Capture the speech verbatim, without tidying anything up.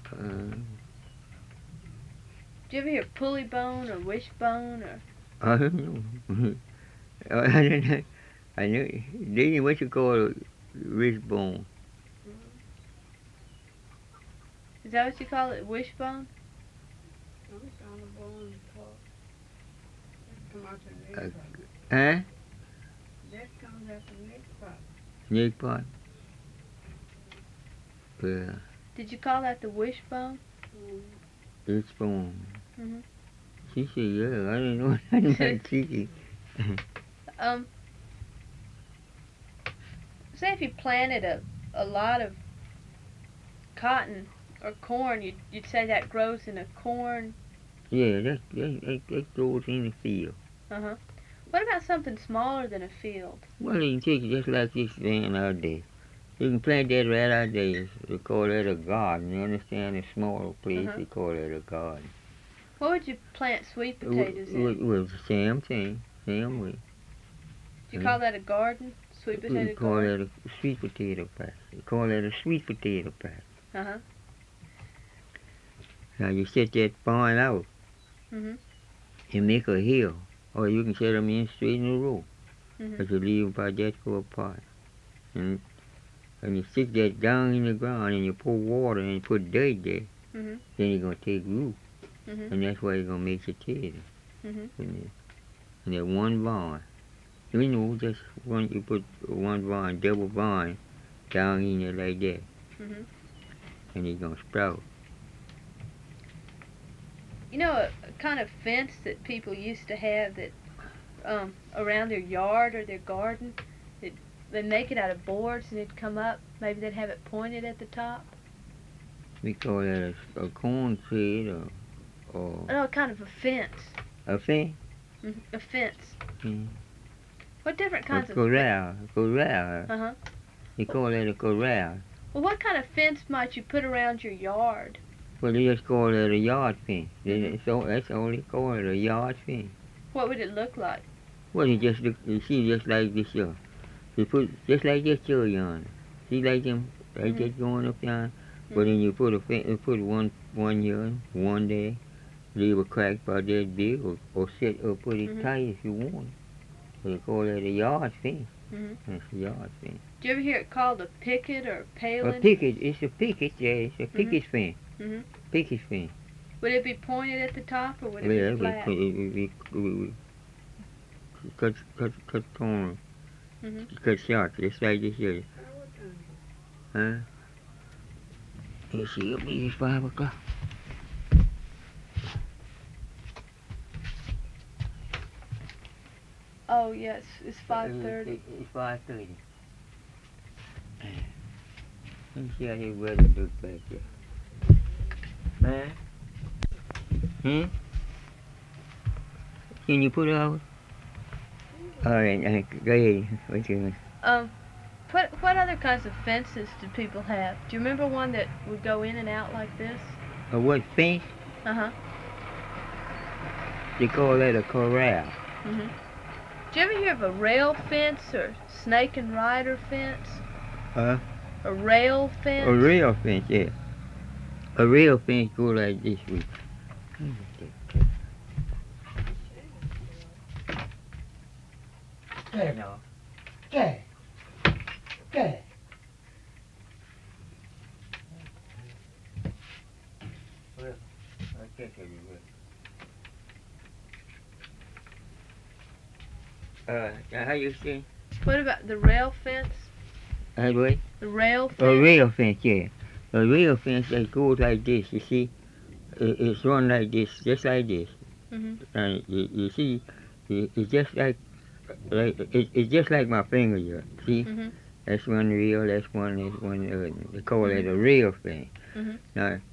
Uh, Did you ever hear pulley bone or wishbone or? I don't know. I don't know. I know. Then what you call a wishbone? Is that what you call it, wishbone? Uh, huh? That comes at the next part. Neck part? Yeah. Did you call that the wishbone? Wishbone. Mhm. She said, yeah. I don't know. I don't know. She said. Um. Say if you planted a a lot of cotton or corn, you'd you'd say that grows in a corn. Yeah, that, that, that, that grows in the field. Uh huh. What about something smaller than a field? Well, you can take it just like this thing out there. You can plant that right out there. They call that a garden. You understand? A small place, Uh-huh. they call that a garden. What would you plant sweet potatoes It was in? the same thing, same way. Do you call that a garden? Sweet potato We call garden? that a sweet potato patch. We call that a sweet potato patch. Uh huh. Now you set that barn out Mhm. and make a hill, or you can set them in straight in a row. Mhm. But you leave them about that far apart. And, and you stick that down in the ground and you pour water and you put dirt there. Mhm. Then you're going to take root. Mhm. And that's why you're going to make potatoes. Mhm. And that one barn. You know, just one, you put one barn, double barn down in there like that. Mhm. And it's going to sprout. You know a, a kind of fence that people used to have that um around their yard or their garden. It they make it out of boards and it'd come up. Maybe they'd have it pointed at the top. We call that a, a corn crib or, or No, kind of a fence. a fence. Mhm. A fence. Mm. What different A kinds of? corral. Corral. Uh huh. You call that a corral. Well, what kind of fence might you put around your yard? Well, they just call it a yard fence. Mhm. That's all, that's all they call it, a yard fence. What would it look like? Well, you just look, you see just like this here. You put, just like this here yonder. See like them, like Mhm. just going up yonder? But then you put a fence, you put one, one here, one there, leave a crack about that big, or, or set or put it Mhm. tight if you want. So they call that a yard fence. Mhm. That's a yard fence. Do you ever hear it called a picket or a A paling? picket, it's a picket, yeah, it's a picket fence. Mhm. Picket fence. Would it be pointed at the top or would it Yeah, be we, flat? we, we, we, we cut, cut, cut corner, Mhm. cut short, just like this here. Huh? Let's see, it'll be five o'clock. Oh yes, it's five thirty. It's five thirty. Let me see how his weather looks back there. Man? Hmm? Can you put it out? Alright, uh, go ahead. What you doing? Um, what what other kinds of fences do people have? Do you remember one that would go in and out like this? A what fence? Uh huh. They call that a corral. Mhm. Do you ever hear of a rail fence or snake and rider fence? Huh? A rail fence? A real fence, yeah. A real fence go like this way. Okay. No. Okay. Okay. Well, I guess I will. Uh, now how you say? What about the rail fence? Uh, what? The rail fence? A real fence, yeah. A real fence that goes like this, you see? It, it's run like this, just like this. Mhm. And you, you see, it, it's just like, like it, it's just like my finger here. See? Mhm. That's one real, that's one, that's one other. They call it a real fence. Mhm. Now,